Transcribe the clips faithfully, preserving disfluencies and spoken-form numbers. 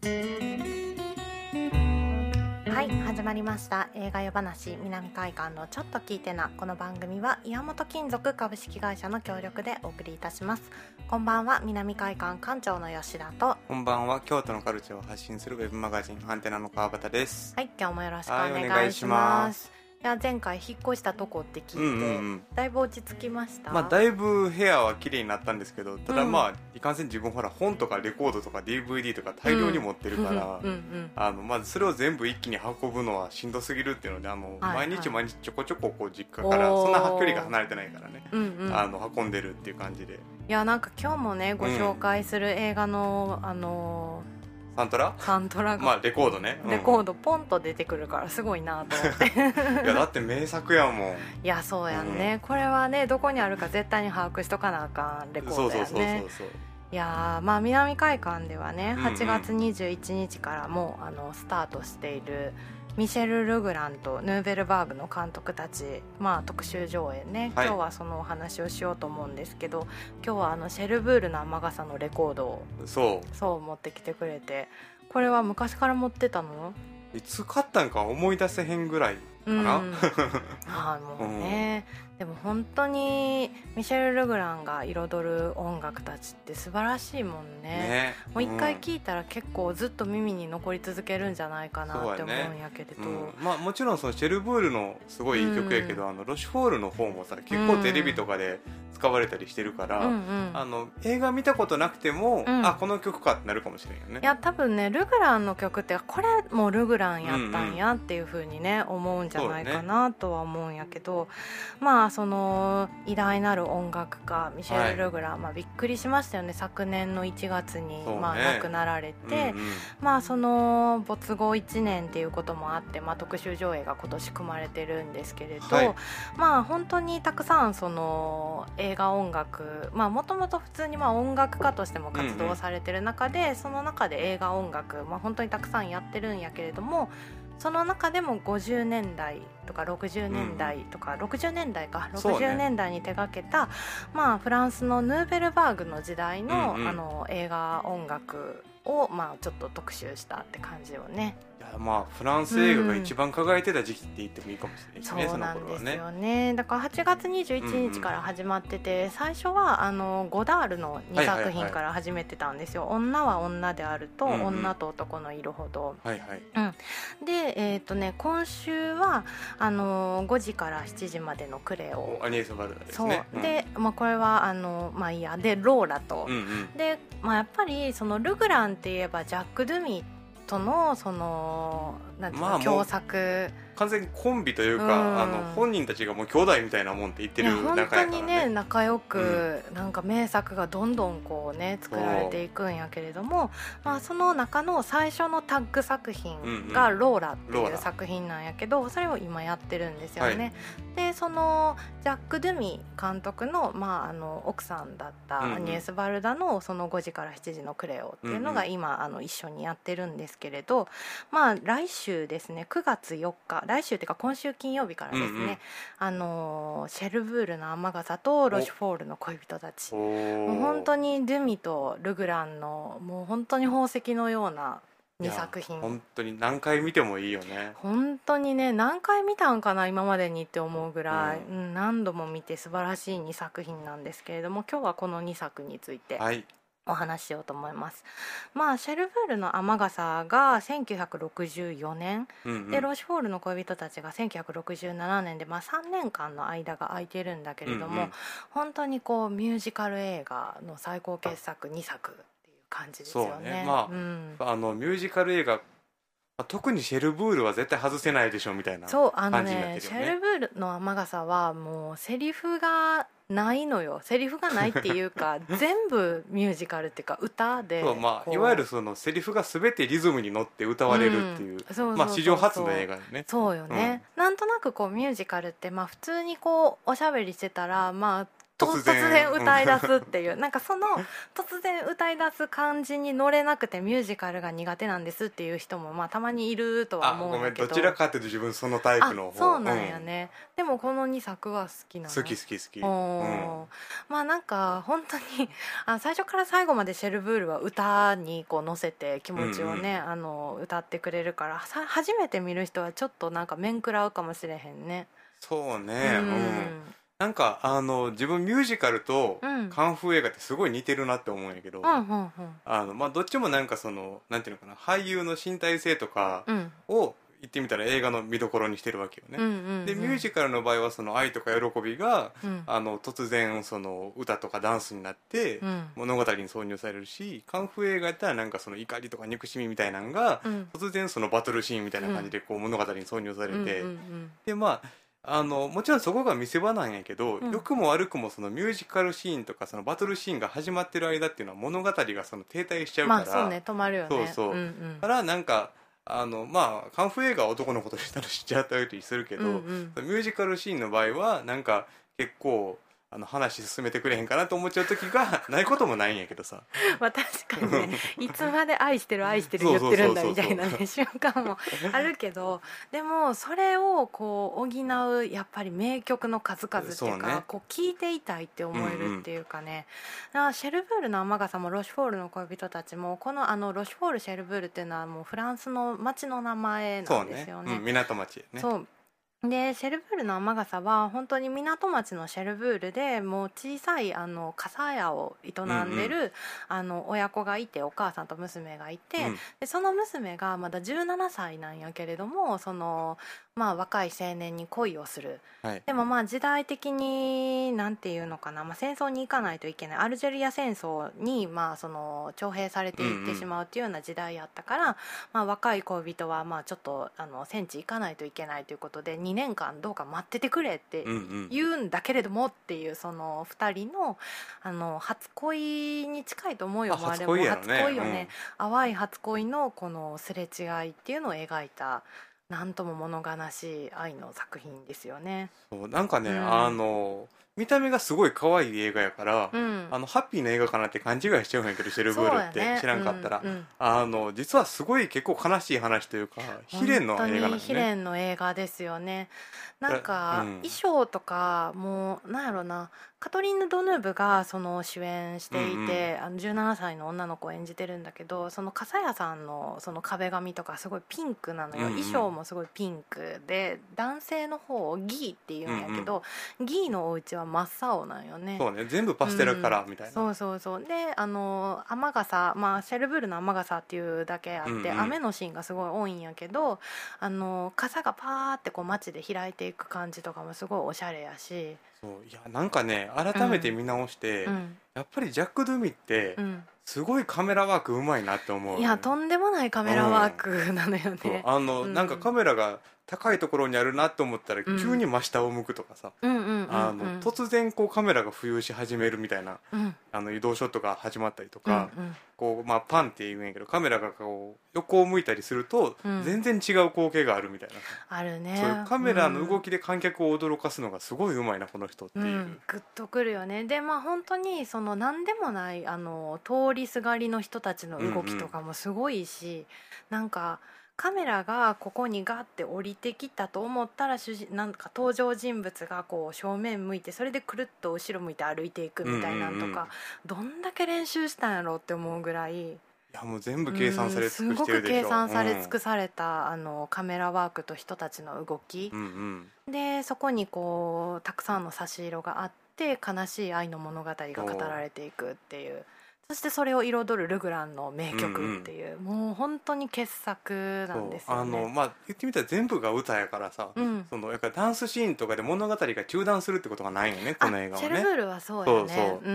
はい、始まりました映画夜話南海館のちょっと聞いてな。この番組は岩本金属株式会社の協力でお送りいたします。こんばんは、南海館館長の吉田と、 こんばんは、京都のカルチャーを発信するウェブマガジンアンテナの川端です。 はい、今日もよろしくおはい、 願いします。 お願いします。 いや、前回引っ越したとこって聞いて、うんうんうん、だいぶ落ち着きました。 まあ、だいぶ部屋は綺麗になったんですけど、ただまあ、うん、いかんせん自分ほら本とかレコードとか ディーブイディー とか大量に持ってるから、うんうんうん、あのまずそれを全部一気に運ぶのはしんどすぎるっていうので、あの、はいはい、毎日毎日ちょこちょここう実家からそんな距離が離れてないからね、うんうん、あの運んでるっていう感じで。 いや、なんか今日もねご紹介する映画の、うん、あのーサントラサントラが、 まあレコードね、 うん、レコードポンと出てくるからすごいなと思っていやだって名作やもん。 いやそうやんね、うん、これはねどこにあるか絶対に把握しとかなあかんレコードやね。そうそうそうそう。いやまあ南海館ではねはちがつにじゅういちにちからもうあのスタートしているミシェル・ルグランとヌーベルバーグの監督たち、まあ、特集上映ね、はい、今日はそのお話をしようと思うんですけど、今日はあのシェルブールの雨傘のレコードをそうそう持ってきてくれて、これは昔から持ってたの？ いつ買ったんか思い出せへんぐらいかな、うん、 あもうね、うん、でも本当にミシェル・ルグランが彩る音楽たちって素晴らしいもん ね, ねもう一回聴いたら結構ずっと耳に残り続けるんじゃないかなって思うんやけれど、ねうん、 まあ、もちろんそのシェルブールのすごいいい曲やけど、うん、あのロシュフォールの方もさ結構テレビとかで使われたりしてるから、うんうん、あの映画見たことなくても、うん、あこの曲かってなるかもしれんよね。 いや多分ねルグランの曲ってこれもうルグランやったんやっていう風にね思うんじゃないかなとは思うんやけど、ね、まあその偉大なる音楽家ミシェル・ルグラン、はいまあ、びっくりしましたよね。昨年のいちがつに、ねまあ、亡くなられて、うんうんまあ、その没後いちねんっていうこともあって、まあ、特集上映が今年組まれてるんですけれど、はいまあ、本当にたくさんその映画音楽もともと普通にまあ音楽家としても活動されてる中で、うんうん、その中で映画音楽、まあ、本当にたくさんやってるんやけれども、その中でもごじゅうねんだいとかろくじゅうねんだいとか、うん、ろくじゅうねんだいかろくじゅうねんだいに手掛けた、まあ、フランスのヌーベルバーグの時代 の,、うんうん、あの映画音楽を、まあ、ちょっと特集したって感じよね。 いやまあフランス映画が一番輝いてた時期って言ってもいいかもしれないですね、 うん、そうなんですよね。だからはちがつにじゅういちにちから始まってて、うんうん、最初はあのゴダールのにさく品から始めてたんですよ、はいはいはい、女は女であると、うんうん、女と男のいるほど、はいはいうん、で、えーとね、今週はあのごじからしちじまでのクレオ、 アニエス・バルダですね。 そうで、まあ、これはあの、まあいいやでローラと、うんうん、で、まあ、やっぱりそのルグランって言えばジャック・ドゥミとのそのなんていうの、まあ、共作完全にコンビというか、うん、あの本人たちがもう兄弟みたいなもんって言ってる仲やからね。 本当にね仲良く、うん、なんか名作がどんどんこうね作られていくんやけれども、まあ、その中の最初のタッグ作品がローラっていう作品なんやけど、それを今やってるんですよね、はい、でそのジャック・ドゥミ監督の、まあ、あの奥さんだったアニエス・バルダのそのごじからしちじのクレオっていうのが今、うんうん、あの一緒にやってるんですけれど、まあ来週ですねくがつよっか、来週っていうか今週金曜日からですね、うんうん、あのシェルブールの雨傘とロシュフォールの恋人たち、もう本当にドゥミとルグランのもう本当に宝石のようなにさく品。 本当に何回見てもいいよね。 本当にね何回見たんかな今までにって思うぐらい、うんうん、何度も見て素晴らしいにさく品なんですけれども、今日はこのにさくについて、はいお話ししようと思います。まあシェルブールの雨傘がせんきゅうひゃくろくじゅうよねん、うんうん、でロシュフォールの恋人たちがせんきゅうひゃくろくじゅうななねんで、まあ、さんねんかんの間が空いてるんだけれども、うんうん、本当にこうミュージカル映画の最高傑作にさくっていう感じですよね。 そうね、まあうん、あのミュージカル映画特にシェルブールは絶対外せないでしょみたいな感じになってるよね。そうあのねシェルブールの雨傘はもうセリフがないのよ。セリフがないっていうか全部ミュージカルっていうか歌でそう、まあ、いわゆるそのセリフが全てリズムに乗って歌われるっていう、まあ史上初の映画よね。 そうよね、うん、なんとなくこうミュージカルってまあ普通にこうおしゃべりしてたらまあ突然、突然歌い出すっていうなんかその突然歌い出す感じに乗れなくてミュージカルが苦手なんですっていう人もまあたまにいるとは思うんだけど、 あごめんどちらかっていうと自分そのタイプの方。 そうなんやね、うん、でもこのにさくは好きなの。 好き好き好き、うん、 まあなんか本当にあ最初から最後までシェルブールは歌にこう乗せて気持ちをね、うんうん、あの歌ってくれるからさ初めて見る人はちょっとなんか面食らうかもしれへんね。 そうね、うん、うん、なんかあの自分ミュージカルとカンフー映画ってすごい似てるなって思うんやけど、うんうんうん、あのまあ、どっちもなんかそのなんていうのかな俳優の身体性とかを言ってみたら映画の見どころにしてるわけよね、うんうんうん、でミュージカルの場合はその愛とか喜びが、うん、あの突然その歌とかダンスになって物語に挿入されるし、カンフー映画やったらなんかその怒りとか憎しみみたいなのが、うん、突然そのバトルシーンみたいな感じでこう物語に挿入されて、うんうんうんうん、でまああのもちろんそこが見せ場なんやけど、うん、良くも悪くもそのミュージカルシーンとかそのバトルシーンが始まってる間っていうのは物語がその停滞しちゃうから、まあそうね止まるよね。 そうそう、うんうん、からなんかあのまあカンフー映画は男の子としたら知っちゃったりするけど、うんうん、ミュージカルシーンの場合はなんか結構あの話進めてくれへんかなと思っちゃう時がないこともないんやけどさまあ確かにねいつまで愛してる愛してる言ってるんだみたいなね瞬間もあるけどでもそれをこう補うやっぱり名曲の数々っていうかう、ね、こう聴いていたいって思えるっていうかね、うんうん、シェルブールの雨傘もロシュフォールの恋人たちもこのあのロシュフォールシェルブールっていうのはもうフランスの町の名前なんですよね。 そうね、うん、港町ね。 そうでシェルブールの雨傘は本当に港町のシェルブールでもう小さいあの傘屋を営んでる、うんうん、あの親子がいてお母さんと娘がいて、うん、でその娘がまだじゅうななさいなんやけれどもその、まあ、若い青年に恋をする、はい、でもまあ時代的になんていうのかな、まあ、戦争に行かないといけないアルジェリア戦争にまあその徴兵されていってしまうっていうような時代やったから、うんうんまあ、若い恋人はまあちょっとあの戦地行かないといけないということでにねんかんどうか待っててくれって言うんだけれどもっていうそのふたり の, あの初恋に近いと思うよ。 あれも初恋よね、うん、淡い初恋のこのすれ違いっていうのを描いたなんとも物悲しい愛の作品ですよね。 そうなんかね、うん、あの見た目がすごい可愛い映画やから、うん、あのハッピーな映画かなって勘違いしちゃうんやけどシェルブールって知らんかったら、ねうんうん、あの実はすごい結構悲しい話というか悲恋の映画なんですね。本当に悲恋の映画ですよね。なんか、うん、衣装とかもうなんやろなカトリーヌ・ドヌーブがその主演していて、うんうん、あのじゅうななさいの女の子を演じてるんだけどその笠谷さん の, その壁紙とかすごいピンクなのよ、うんうん、衣装もすごいピンクで男性の方をギーっていうんやけど、うんうん、ギーのお家は真っ青なんよね。 そうね全部パステルカラーみたいな、 うん、そうそうそうであの雨傘、まあ、シェルブールの雨傘っていうだけあって、うんうん、雨のシーンがすごい多いんやけどあの傘がパーってこう街で開いていく感じとかもすごいおしゃれやしそういやなんかね改めて見直して、うん、やっぱりジャック・ドゥミってすごいカメラワークうまいなって思う、ね、 いやとんでもないカメラワークなのよね、 うん、あの、うん、なんかカメラが高いところにあるなと思ったら急に真下を向くとかさ突然こうカメラが浮遊し始めるみたいな、うん、あの移動ショットが始まったりとか、うんうんこうまあ、パンって言うんやけどカメラがこう横を向いたりすると全然違う光景があるみたいな、 うん、あるね。 そういうカメラの動きで観客を驚かすのがすごい上手いなこの人っていう、うん、 グッとくるよね。でまあ本当にその何でもないあの通りすがりの人たちの動きとかもすごいし、うんうん、なんかカメラがここにガッて降りてきたと思ったら主人なんか登場人物がこう正面向いてそれでくるっと後ろ向いて歩いていくみたいなのとか、うんうんうん、どんだけ練習したんやろって思うぐらいいやもう全部計算され尽くしてるでしょ、 すごく計算され尽くされた、うん、あのカメラワークと人たちの動き、うんうん、でそこにこうたくさんの差し色があって悲しい愛の物語が語られていくっていう、そしてそれを彩るルグランの名曲っていう、うんうん、もう本当に傑作なんですよね。 あの、まあ、言ってみたら全部が歌やからさ、うん、そのやっぱダンスシーンとかで物語が中断するってことがないよねこの映画はね。 シェルブールはそうよね。 そうそう、うん、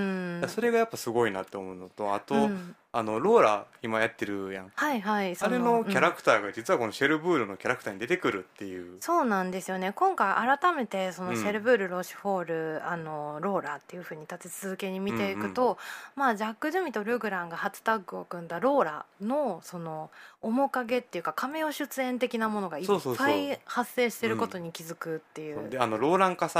それがやっぱすごいなって思うのとあと、うんあのローラ今やってるやん、 はいはい、 あれのキャラクターが実はこのシェルブールのキャラクターに出てくるっていう、 うん、そうなんですよね。今回改めてそのシェルブール、うん、ロシュフォールあのローラっていう風に立て続けに見ていくと、うんうんまあ、ジャック・ジュミとルグランが初タッグを組んだローラのその面影っていうかカメオ出演的なものがいっぱい発生してることに気づくっていう、 うん、であのローラン・カサールって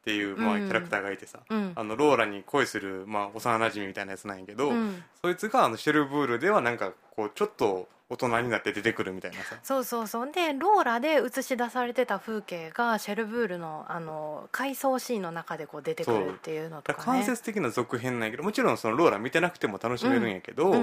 っていう、まあ、キャラクターがいてさ、うん、あのローラに恋する、まあ、幼馴染みたいなやつなんやけど、うん、そいつがあのシェルブールではなんかこうちょっと大人になって出てくるみたいなさ。 そうそうそう。でローラで映し出されてた風景がシェルブールのあの回想シーンの中でこう出てくるっていうのとか、ね、 間接的な続編なんやけど、もちろんそのローラ見てなくても楽しめるんやけど、うんうんうん、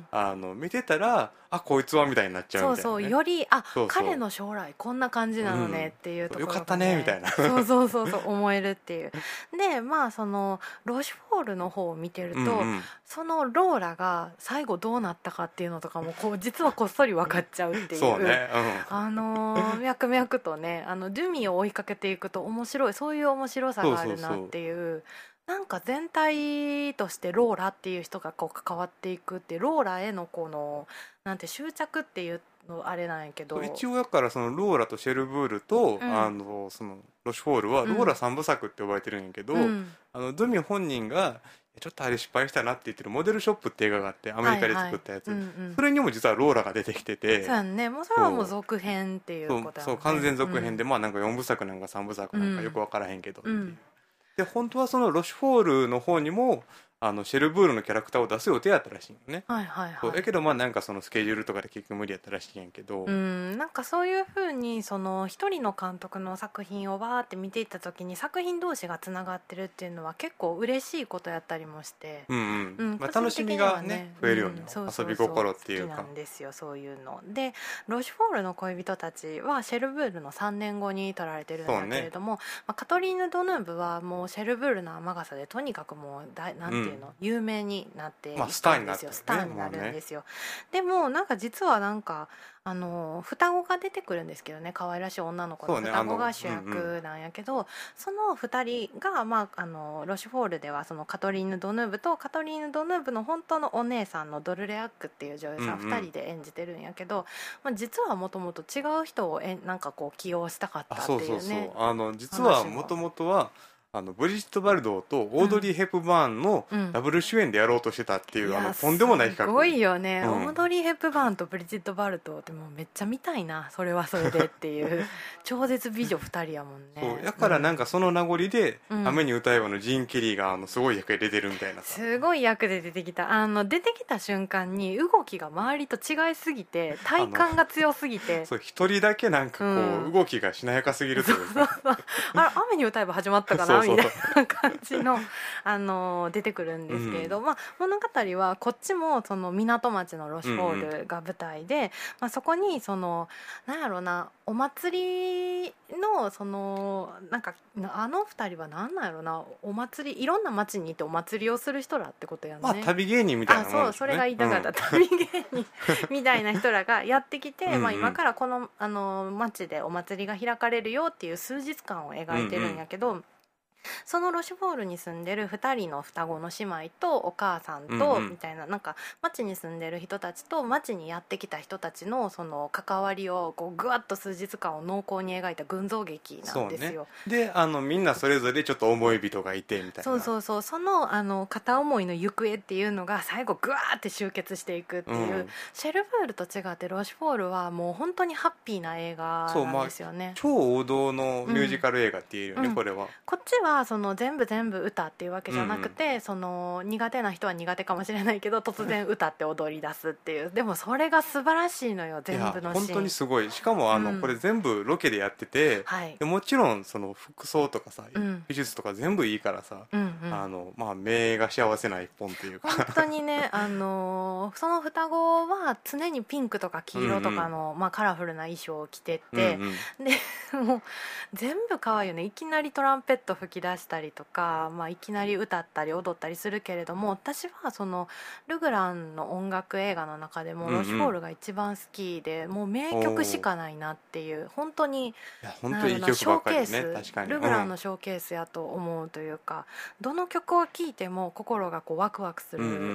あの見てたらあこいつはみたいになっちゃうみたいな、ね、 そうそうよりあそうそう彼の将来こんな感じなのねっていうところが、ね、 よかったねみたいなそうそうそうそう思えるっていうでまあそのロシュフォールの方を見てると、うんうん、そのローラが最後どうなったかっていうのとかもこう実はこっそり分かっちゃうっていうそうね、 うん、あのー、脈々とねあのデュミを追いかけていくと面白いそういう面白さがあるなっていう、そうそうそうなんか全体としてローラっていう人がこう関わっていくってローラへのこのなんて執着っていうのあれなんやけど一応だからそのローラとシェルブールと、うん、あのそのロシュフォールはローラ三部作って呼ばれてるんやけど、うん、あのドゥミ本人がちょっとあれ失敗したなって言ってるモデルショップって映画があってアメリカで作ったやつ、はいはいうんうん、それにも実はローラが出てきててそうやんねもうそれはもう続編っていうことやもんねそうそう完全続編で、うん、まあなんかよんぶ作なんかさんぶ作なんかよく分からへんけどっていう、うん、で本当はそのロシュフォールの方にもあのシェルブールのキャラクターを出す予定やったらしいよね、 はいはいはい、 そうだけどまあなんかそのスケジュールとかで結局無理やったらしいんやけど、 うんなんかそういう風にその一人の監督の作品をバーって見ていった時に作品同士がつながってるっていうのは結構嬉しいことやったりもして、 うんうんうんまあ、楽しみがね増えるよね、うん、そうそうそう遊び心っていうか好きなんですよそういうのでロシュフォールの恋人たちはシェルブールのさんねんごに撮られてるんだけれども、ねまあ、カトリーヌ・ドヌーブはもうシェルブールの雨傘でとにかくもうだなんていうの、うん、有名になっていくんですよ、まあ、スターになってる、ね、スターになるんですよ、ね、でもなんか実はなんかあの双子が出てくるんですけどね可愛らしい女の子の双子が主役なんやけど そ,、ねうんうん、そのふたりが、まあ、あのロシュフォールではそのカトリーヌ・ドヌーブとカトリーヌ・ドヌーブの本当のお姉さんのドルレアックっていう女優さん、うんうん、ふたりで演じてるんやけど、まあ、実はもともと違う人をえなんかこう起用したかったっていうね。 そうそうそうあの実はもともとはあのブリジット・バルドーとオードリー・ヘプバーンのダブル主演でやろうとしてたっていう、うん、あのとんでもない企画すごいよね、うん、オードリー・ヘプバーンとブリジット・バルドーってもうめっちゃ見たいなそれはそれでっていう超絶美女ふたりやもんねそうだからなんかその名残で「雨に歌えば」のジーン・ケリーがあのすごい役で出てるみたいなすごい役で出てきたあの出てきた瞬間に動きが周りと違いすぎて体感が強すぎてそう一人だけなんかこう、うん、動きがしなやかすぎるというかあれ雨に歌えば始まったかなみたいな感じの、あの出てくるんですけれど、うんまあ、物語はこっちもその港町のロシュフォールが舞台で、うんうんまあ、そこにそのなんやろなお祭りのそのなんかあの二人は何なんやろなお祭りいろんな町に行ってお祭りをする人らってことやね、 まあ、旅芸人みたいなもんですね。 あそうそれが言いたかった、うん、旅芸人みたいな人らがやってきてうん、まあ、今からこの、あの町でお祭りが開かれるよっていう数日間を描いてるんやけど、うんうんそのロシュフォールに住んでるふたりの双子の姉妹とお母さんとみたいな、うんうん、なんか町に住んでる人たちと町にやってきた人たちのその関わりをこうぐわっと数日間を濃厚に描いた群像劇なんですよ。 そうね、であのみんなそれぞれちょっと思い人がいてみたいなそうそうそうその、あの片思いの行方っていうのが最後ぐわーって集結していくっていう、うん、シェルブールと違ってロシュフォールはもう本当にハッピーな映画なんですよね。 そう、まあ、超王道のミュージカル映画っていうよね、うん、これはこっちはその全部全部歌っていうわけじゃなくて、うんうん、その苦手な人は苦手かもしれないけど突然歌って踊り出すっていうでもそれが素晴らしいのよ全部のシーン。いや本当にすごいしかもあの、うん、これ全部ロケでやってて、はい、でもちろんその服装とかさ、うん、美術とか全部いいからさ、うんうんあのまあ、目が幸せな一本っていうか本当にね、あのー、その双子は常にピンクとか黄色とかの、うんうんまあ、カラフルな衣装を着てて、うんうん、でもう全部可愛いよね。いきなりトランペット吹き出したりとか、まあ、いきなり歌ったり踊ったりするけれども私はそのルグランの音楽映画の中でもロシュフォールが一番好きで、うんうん、もう名曲しかないなっていう本当にいや本当にいい曲ばっかりね、ショーケース確かにルグランのショーケースやと思うというか、うん、どの曲を聴いても心がこうワクワクする、うんうんうん、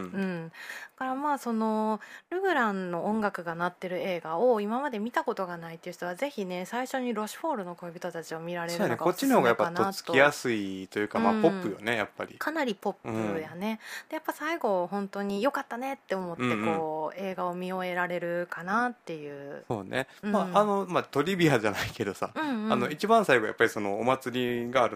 だからまあそのルグランの音楽が鳴ってる映画を今まで見たことがないっていう人はぜひね最初にロシュフォールの恋人たちを見られるのがおすすめかなと。そうね、こっちの方がやっぱとっつきやすいというか、まあ、ポップよね、うん、やっぱりかなりポップやね、うん、でやっぱ最後本当に良かったねって思ってこう、うんうん、映画を見終えられるかなっていう。 そうね、うんまああのまあ、トリビアじゃないけどさ、うんうん、あの一番最後やっぱりそのお祭りがある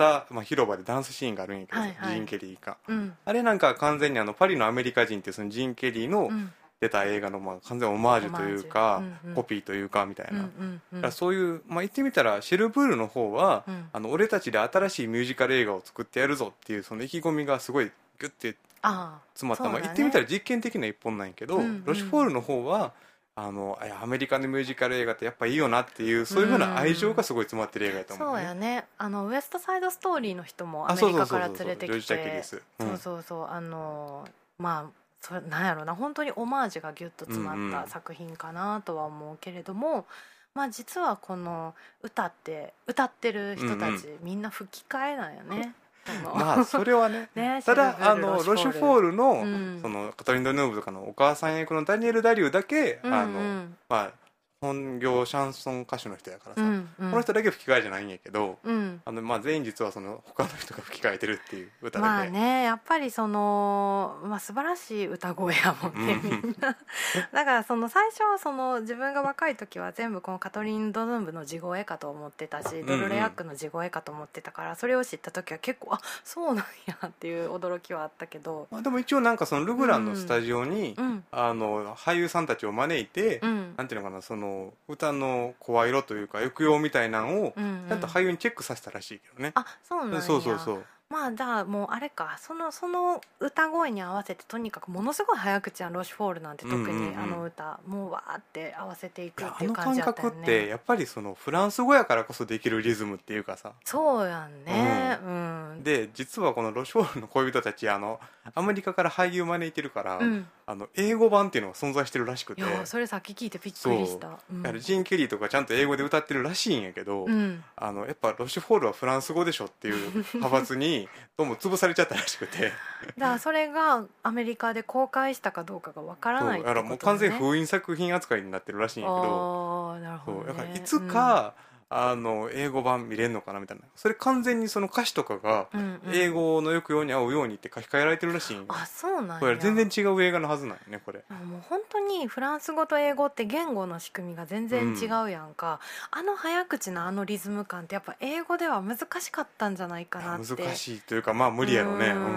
た、まあ、広場でダンスシーンがあるんやけど、はいはい、ジン・ケリーが、 うん、 あれなんか完全にあのパリのアメリカ人っていうそのジン・ケリーの出た映画のまあ完全オマージュというか、うんうん、コピーというかみたいな、うんうんうん、だからそういう、まあ、言ってみたらシェルブールの方は、うん、あの俺たちで新しいミュージカル映画を作ってやるぞっていうその意気込みがすごいギュッて詰まった、まあ、言ってみたら実験的な一本なんやけど、うんうん、ロシュフォールの方はあのアメリカのミュージカル映画ってやっぱいいよなっていうそういうふうな愛情がすごい詰まってる映画やと思う、ね、 そうやね。あのウエストサイドストーリーの人もアメリカから連れてきてそうそうそうあのまあそれなんやろな本当にオマージュがギュッと詰まった作品かなとは思うけれども、うんうん、まあ実はこの歌って歌ってる人たち、うんうん、みんな吹き替えなんよねまあそれは ね, ねただあのロシュフォール の,、うん、そのカトリン・ドヌーブとかのお母さん役のダニエル・ダリューだけ、うんうん、あのまあ本業シャンソン歌手の人やからさ、うんうん、この人だけ吹き替えじゃないんやけど、うん、あのまあ全員実はその他の人が吹き替えてるっていう歌だけ。 まあねやっぱりその、まあ、素晴らしい歌声やもんね、うん、みんなだからその最初はその自分が若い時は全部このカトリン・ドヌーブの地声かと思ってたし、うんうん、ドルレアックの地声かと思ってたからそれを知った時は結構あそうなんやっていう驚きはあったけど、 まあ、でも一応なんかそのルグランのスタジオに、うん、あの俳優さんたちを招いて、うん、なんていうのかなその歌の声色というか抑揚みたいなのをちゃんと俳優にチェックさせたらしいけどね、 うんうん、あそうなんや。 そうそうそう。 まあじゃあもうあれかそのその歌声に合わせてとにかくものすごい早口やんロシュフォールなんて特にあの歌、うんうんうん、もうわーって合わせていくっていう感じだったよね。あの感覚ってやっぱりそのフランス語やからこそできるリズムっていうかさ。 そうやんね、うんうん、で実はこのロシュフォールの恋人たちあのアメリカから俳優招いてるから、うん、あの英語版っていうのが存在してるらしくて。 いやそれさっき聞いてびっくりした。 うん、だからジン・ケリーとかちゃんと英語で歌ってるらしいんやけど、うん、あのやっぱロシュフォールはフランス語でしょっていう派閥にどうも潰されちゃったらしくてだからそれがアメリカで公開したかどうかがわからないってこと、ね、 だからもう完全封印作品扱いになってるらしいんやけど、 あなるほど、ね、 そうだからいつか、うん、あの英語版見れるのかなみたいな。それ完全にその歌詞とかが英語の抑揚に合うようにって書き換えられてるらしいんよ。 あそうなんや。 これ全然違う映画のはずなんよねこれ。 もう本当にフランス語と英語って言語の仕組みが全然違うやんか、うん、あの早口なあのリズム感ってやっぱ英語では難しかったんじゃないかなって。 難しいというかまあ無理やろね。うん、うん、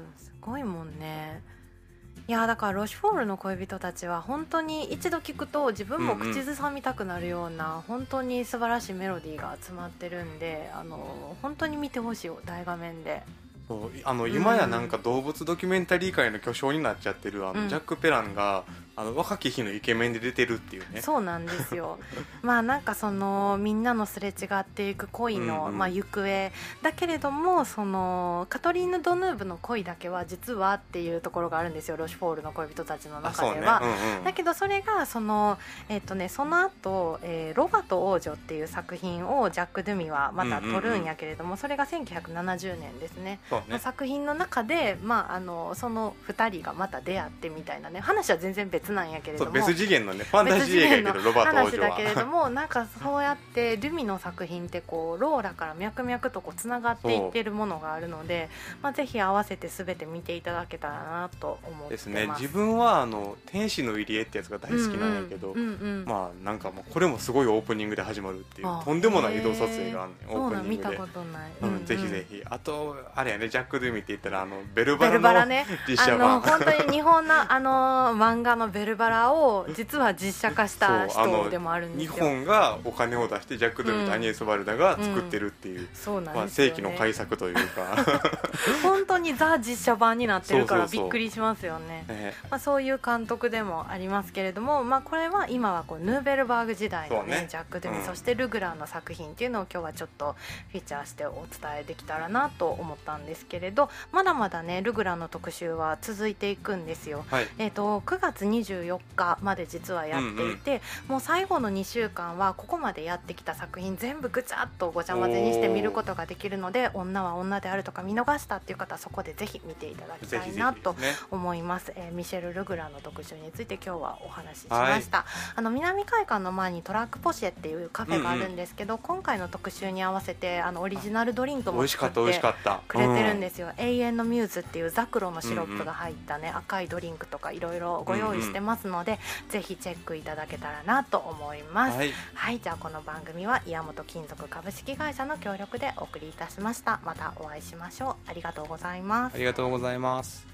すごいもんね。いやだからロシュフォールの恋人たちは本当に一度聞くと自分も口ずさみたくなるような、うんうん、本当に素晴らしいメロディーが集まってるんであの本当に見てほしいよ大画面で。 そうあの今やなんか動物ドキュメンタリー界の巨匠になっちゃってるあの、うん、ジャック・ペランがあの若き日のイケメンで出てるっていうね。 そうなんですよまあなんかそのみんなのすれ違っていく恋の、うんうんまあ、行方だけれどもそのカトリーヌ・ドヌーブの恋だけは実はっていうところがあるんですよロシュフォールの恋人たちの中では、ねうんうん、だけどそれがその、えーとね、その後、えー、ロバと王女っていう作品をジャック・ドゥミはまた撮るんやけれども、うんうんうん、それがせんきゅうひゃくななじゅうねんですね。の作品の中で、まあ、あのそのふたりがまた出会ってみたいなね話は全然別なんやけれどもそう別次元のねファンタジー映画やけどロバート王女は話だけれどもなんかそうやってルミの作品ってこうローラから脈々とこうつながっていってるものがあるので、まあ、ぜひ合わせて全て見ていただけたらなと思ってますですね。自分はあの天使の入り江ってやつが大好きなんやけど、うんうんうんうん、まあなんかもうこれもすごいオープニングで始まるっていうとんでもない移動撮影があんねんオープニングで。 そうなん見たことない、 うんうんうん、ぜひぜひ。あとあれやねジャック・ドゥミって言ったらあのベルバラのね、 実写版あの本当に日本のあの漫画のベルバラを実は実写化した人でもあるんですよ。 日本がお金を出してジャック・ドゥミとアニエス・バルダが作ってるっていう、うんうんまあ、世紀の改作というか本当にザ実写版になってるからびっくりしますよね。そうそうそう、ねまあ、そういう監督でもありますけれども、まあ、これは今はこうヌーベルバーグ時代の、ねね、ジャック・ドゥミ、うん、そしてルグランの作品っていうのを今日はちょっとフィーチャーしてお伝えできたらなと思ったんですけれど、まだまだねルグランの特集は続いていくんですよ、はいえー、とくがつにじゅうよっかまで実はやっていて、うんうん、もう最後のにしゅうかんはここまでやってきた作品全部ぐちゃっとごちゃ混ぜにして見ることができるので女は女であるとか見逃したっていう方はそこでぜひ見ていただきたいなと思います。ぜひぜひですね、えー、ミシェル・ルグランの特集について今日はお話ししました、はい、あの南海館の前にトラックポシェっていうカフェがあるんですけど、うんうん、今回の特集に合わせてあのオリジナルドリンクも作ってくれてるんですよ、うん、永遠のミューズっていうザクロのシロップが入ったね、うんうん、赤いドリンクとかいろいろご用意してますので、うんうん、ぜひチェックいただけたらなと思います。はい、はい、じゃあこの番組は岩本金属株式会社の協力でお送りいたしました。またお会いしましょう。ありがとうございます。 ありがとうございます。